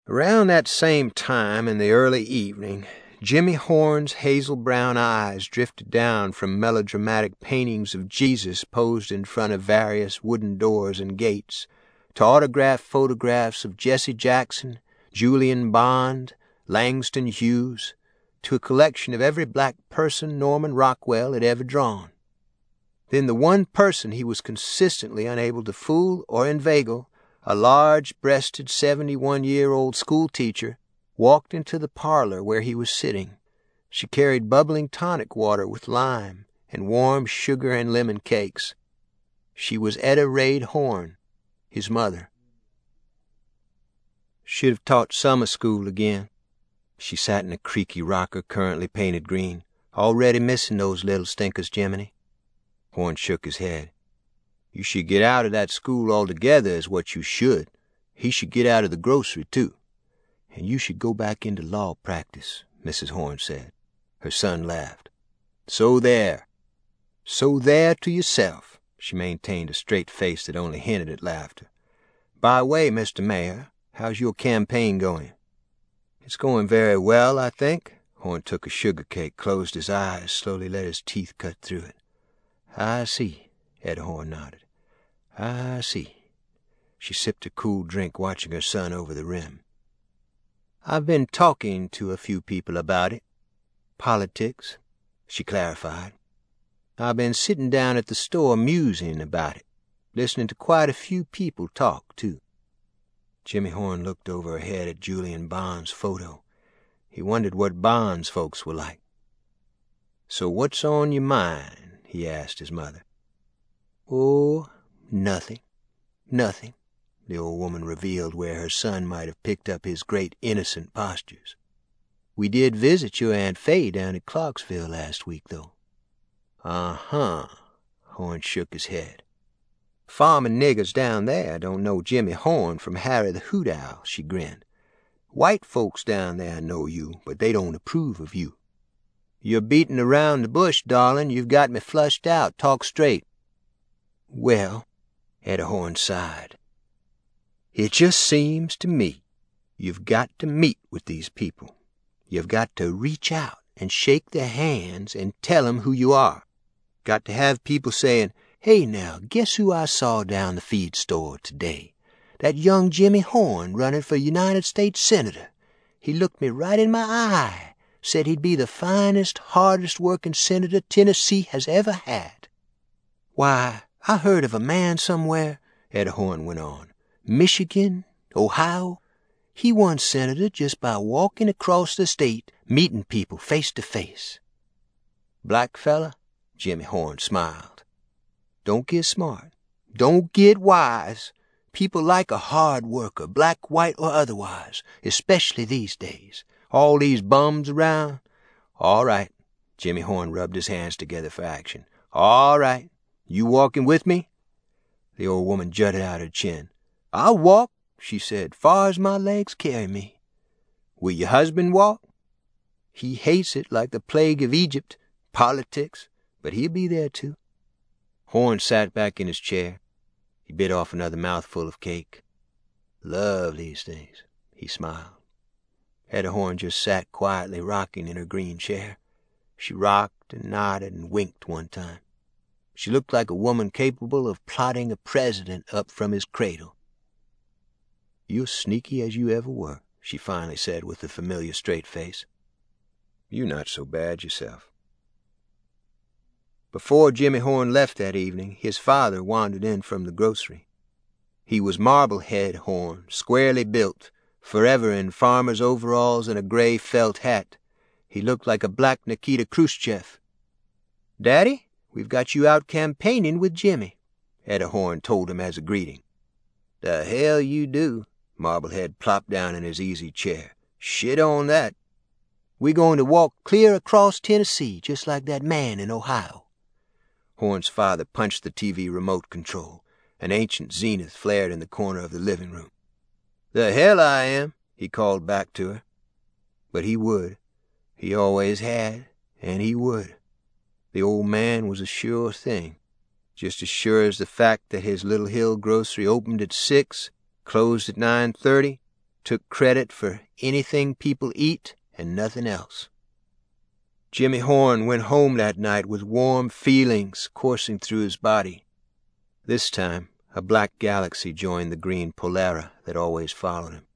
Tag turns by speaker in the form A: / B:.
A: Around that same time in the early evening, Jimmy Horn's hazel-brown eyes drifted down from melodramatic paintings of Jesus posed in front of various wooden doors and gates to autographed photographs of Jesse Jackson, Julian Bond, Langston Hughes, to a collection of every black person Norman Rockwell had ever drawn. Then the one person he was consistently unable to fool or inveigle, a large-breasted 71-year-old schoolteacher, walked into the parlor where he was sitting. She carried bubbling tonic water with lime and warm sugar and lemon cakes. She was Etta Raid Horn, his mother. Should have taught summer school again. She sat in a creaky rocker currently painted green. Already missing those little stinkers, Jiminy. Horn shook his head. You should get out of that school altogether is what you should. He should get out of the grocery, too. And you should go back into law practice, Mrs. Horn said. Her son laughed. So there to yourself. She maintained a straight face that only hinted at laughter. By the way, Mr. Mayor, how's your campaign going? It's going very well, I think. Horn took a sugar cake, closed his eyes, slowly let his teeth cut through it. I see. Ed Horn nodded. I see. She sipped a cool drink, watching her son over the rim. I've been talking to a few people about it. Politics, she clarified. I've been sitting down at the store musing about it, listening to quite a few people talk, too. Jimmy Horn looked over her head at Julian Bond's photo. He wondered what Bond's folks were like. So what's on your mind? He asked his mother. Oh, nothing. Nothing, the old woman revealed where her son might have picked up his great innocent postures. We did visit your Aunt Fay down at Clarksville last week, though. Uh-huh, Horn shook his head. Farming niggers down there don't know Jimmy Horn from Harry the Hoot Owl, she grinned. White folks down there know you, but they don't approve of you. You're beating around the bush, darling. You've got me flushed out. Talk straight. Well, Etta Horn sighed. It just seems to me you've got to meet with these people. You've got to reach out and shake their hands and tell them who you are. Got to have people saying, hey now, guess who I saw down the feed store today? That young Jimmy Horn running for United States Senator. He looked me right in my eye, said he'd be the finest, hardest-working senator Tennessee has ever had. Why, I heard of a man somewhere, Etta Horn went on, Michigan, Ohio. He won senator just by walking across the state, meeting people face to face. Black fella? Jimmy Horn smiled. Don't get smart. Don't get wise. People like a hard worker, black, white, or otherwise, especially these days. All these bums around. All right. Jimmy Horn rubbed his hands together for action. All right. You walking with me? The old woman jutted out her chin. I'll walk, she said, far as my legs carry me. Will your husband walk? He hates it like the plague of Egypt, politics, but he'll be there too. Horn sat back in his chair. He bit off another mouthful of cake. Love these things, he smiled. Etta Horn just sat quietly rocking in her green chair. She rocked and nodded and winked one time. She looked like a woman capable of plotting a president up from his cradle. You're sneaky as you ever were, she finally said with a familiar straight face. You're not so bad yourself. Before Jimmy Horn left that evening, his father wandered in from the grocery. He was Marblehead Horn, squarely built, forever in farmer's overalls and a gray felt hat. He looked like a black Nikita Khrushchev. Daddy, we've got you out campaigning with Jimmy, Etta Horn told him as a greeting. The hell you do, Marblehead plopped down in his easy chair. Shit on that. We're going to walk clear across Tennessee, just like that man in Ohio. Horn's father punched the TV remote control. An ancient zenith flared in the corner of the living room. The hell I am, he called back to her. But he would. He always had, and he would. The old man was a sure thing. Just as sure as the fact that his Little Hill grocery opened at 6, closed at 9:30, took credit for anything people eat and nothing else. Jimmy Horn went home that night with warm feelings coursing through his body. This time, a black galaxy joined the green Polara that always followed him.